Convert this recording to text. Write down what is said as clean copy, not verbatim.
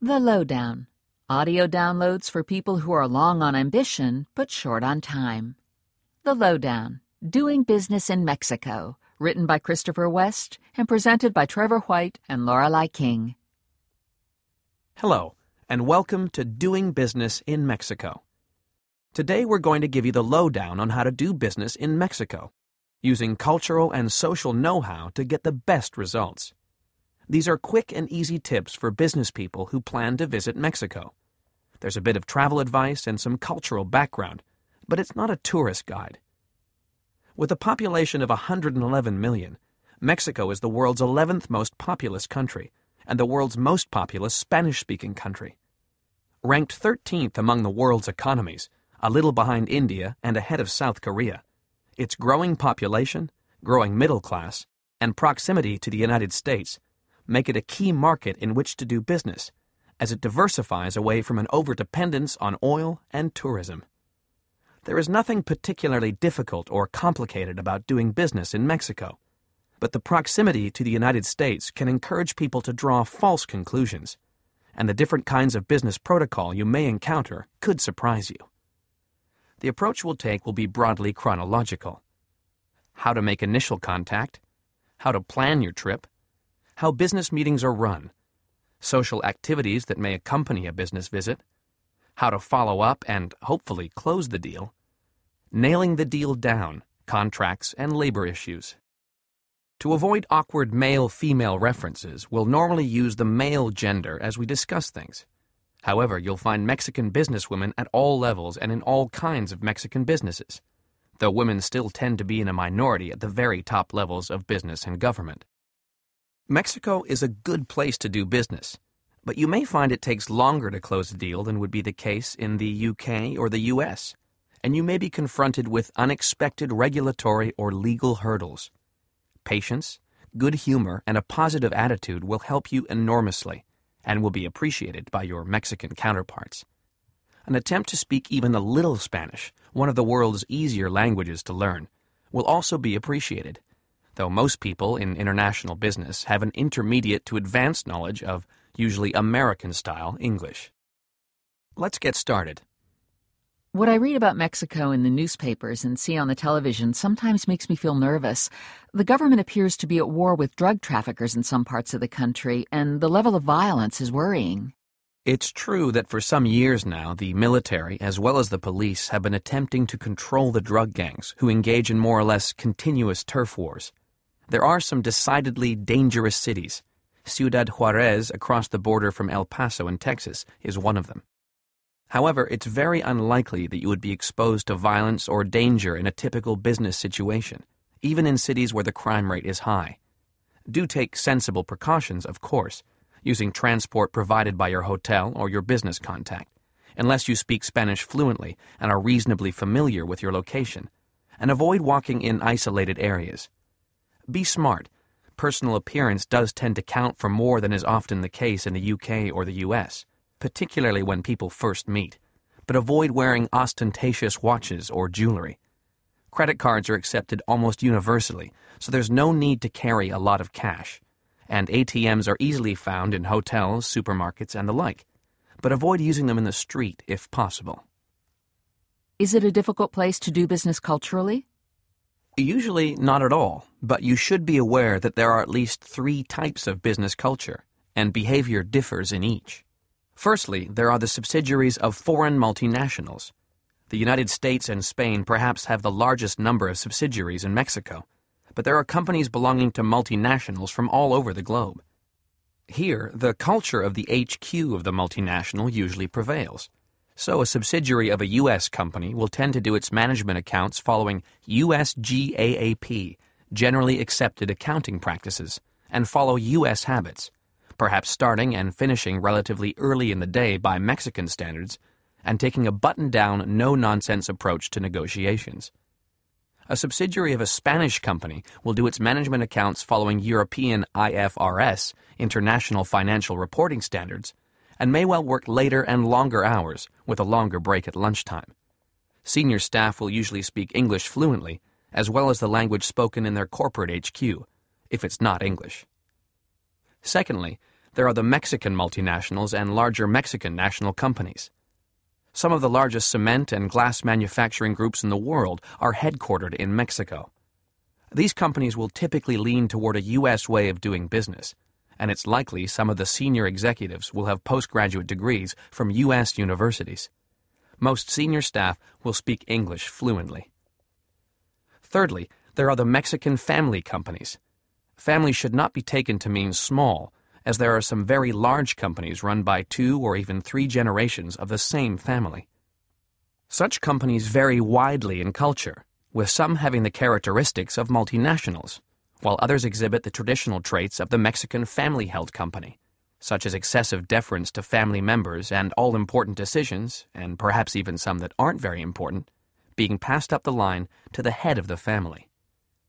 The Lowdown. Audio downloads for people who are long on ambition but short on time. The Lowdown. Doing Business in Mexico. Written by Christopher West and presented by Trevor White and Lorelei King. Hello, and welcome to Doing Business in Mexico. Today we're going to give you the lowdown on how to do business in Mexico, using cultural and social know-how to get the best results. These are quick and easy tips for business people who plan to visit Mexico. There's a bit of travel advice and some cultural background, but it's not a tourist guide. With a population of 111 million, Mexico is the world's 11th most populous country and the world's most populous Spanish-speaking country. Ranked 13th among the world's economies, a little behind India and ahead of South Korea, its growing population, growing middle class, and proximity to the United States make it a key market in which to do business, as it diversifies away from an overdependence on oil and tourism. There is nothing particularly difficult or complicated about doing business in Mexico, but the proximity to the United States can encourage people to draw false conclusions, and the different kinds of business protocol you may encounter could surprise you. The approach we'll take will be broadly chronological. How to make initial contact, how to plan your trip, how business meetings are run, social activities that may accompany a business visit, how to follow up and hopefully close the deal, nailing the deal down, contracts and labor issues. To avoid awkward male-female references, we'll normally use the male gender as we discuss things. However, you'll find Mexican businesswomen at all levels and in all kinds of Mexican businesses, though women still tend to be in a minority at the very top levels of business and government. Mexico is a good place to do business, but you may find it takes longer to close a deal than would be the case in the UK or the US, and you may be confronted with unexpected regulatory or legal hurdles. Patience, good humor, and a positive attitude will help you enormously and will be appreciated by your Mexican counterparts. An attempt to speak even a little Spanish, one of the world's easier languages to learn, will also be appreciated, though most people in international business have an intermediate to advanced knowledge of usually American-style English. Let's get started. What I read about Mexico in the newspapers and see on the television sometimes makes me feel nervous. The government appears to be at war with drug traffickers in some parts of the country, and the level of violence is worrying. It's true that for some years now, the military, as well as the police, have been attempting to control the drug gangs who engage in more or less continuous turf wars. There are some decidedly dangerous cities. Ciudad Juarez, across the border from El Paso in Texas, is one of them. However, it's very unlikely that you would be exposed to violence or danger in a typical business situation, even in cities where the crime rate is high. Do take sensible precautions, of course, using transport provided by your hotel or your business contact, unless you speak Spanish fluently and are reasonably familiar with your location, and avoid walking in isolated areas. Be smart. Personal appearance does tend to count for more than is often the case in the UK or the US, particularly when people first meet, but avoid wearing ostentatious watches or jewelry. Credit cards are accepted almost universally, so there's no need to carry a lot of cash, and ATMs are easily found in hotels, supermarkets, and the like, but avoid using them in the street if possible. Is it a difficult place to do business culturally? Usually not at all, but you should be aware that there are at least 3 types of business culture, and behavior differs in each. Firstly, there are the subsidiaries of foreign multinationals. The United States and Spain perhaps have the largest number of subsidiaries in Mexico, but there are companies belonging to multinationals from all over the globe. Here, the culture of the HQ of the multinational usually prevails. So a subsidiary of a U.S. company will tend to do its management accounts following U.S. GAAP, generally accepted accounting practices, and follow U.S. habits, perhaps starting and finishing relatively early in the day by Mexican standards, and taking a button-down, no-nonsense approach to negotiations. A subsidiary of a Spanish company will do its management accounts following European IFRS, International Financial Reporting Standards, and may well work later and longer hours with a longer break at lunchtime. Senior staff will usually speak English fluently, as well as the language spoken in their corporate HQ, if it's not English. Secondly, there are the Mexican multinationals and larger Mexican national companies. Some of the largest cement and glass manufacturing groups in the world are headquartered in Mexico. These companies will typically lean toward a U.S. way of doing business, and it's likely some of the senior executives will have postgraduate degrees from U.S. universities. Most senior staff will speak English fluently. Thirdly, there are the Mexican family companies. Family should not be taken to mean small, as there are some very large companies run by 2 or even 3 generations of the same family. Such companies vary widely in culture, with some having the characteristics of multinationals, while others exhibit the traditional traits of the Mexican family-held company, such as excessive deference to family members and all-important decisions, and perhaps even some that aren't very important, being passed up the line to the head of the family.